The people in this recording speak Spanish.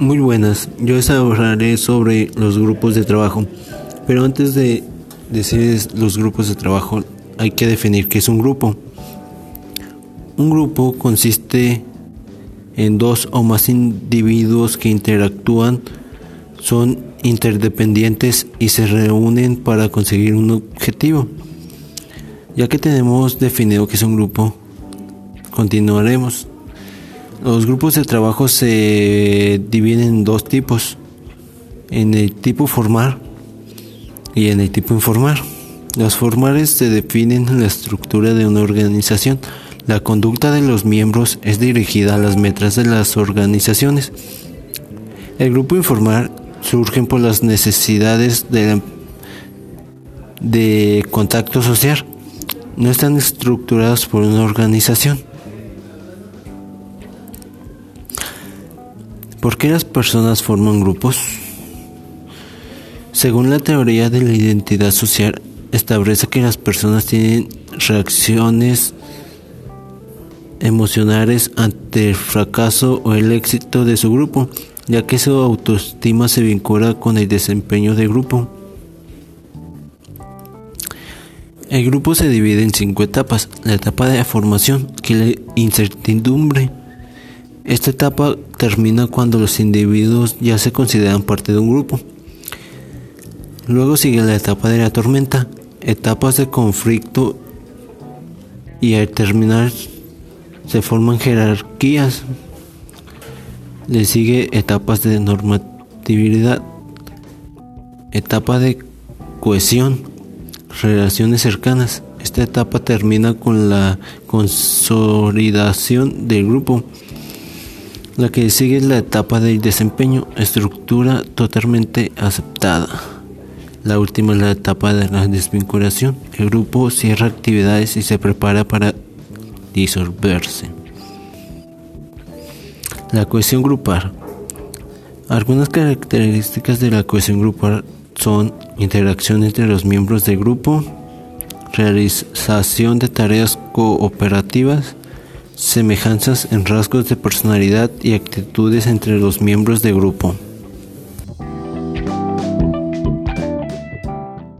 Muy buenas, yo les hablaré sobre los grupos de trabajo, pero antes de decir los grupos de trabajo hay que definir qué es un grupo. Un grupo consiste en dos o más individuos que interactúan, son interdependientes y se reúnen para conseguir un objetivo. Ya que tenemos definido qué es un grupo, continuaremos. Los grupos de trabajo se dividen en dos tipos, en el tipo formal y en el tipo informal. Los formales se definen en la estructura de una organización. La conducta de los miembros es dirigida a las metas de las organizaciones. El grupo informal surge por las necesidades de contacto social. No están estructurados por una organización. ¿Por qué las personas forman grupos? Según la teoría de la identidad social, establece que las personas tienen reacciones emocionales ante el fracaso o el éxito de su grupo, ya que su autoestima se vincula con el desempeño del grupo. El grupo se divide en 5 etapas. La etapa de formación, que es la incertidumbre. Esta etapa termina cuando los individuos ya se consideran parte de un grupo. Luego sigue la etapa de la tormenta, etapas de conflicto, y al terminar se forman jerarquías. Le sigue etapas de normatividad, etapa de cohesión, relaciones cercanas. Esta etapa termina con la consolidación del grupo. La que sigue es la etapa del desempeño, estructura totalmente aceptada. La última es la etapa de la desvinculación. El grupo cierra actividades y se prepara para disolverse. La cohesión grupal. Algunas características de la cohesión grupal son interacción entre los miembros del grupo, realización de tareas cooperativas, semejanzas en rasgos de personalidad y actitudes entre los miembros del grupo.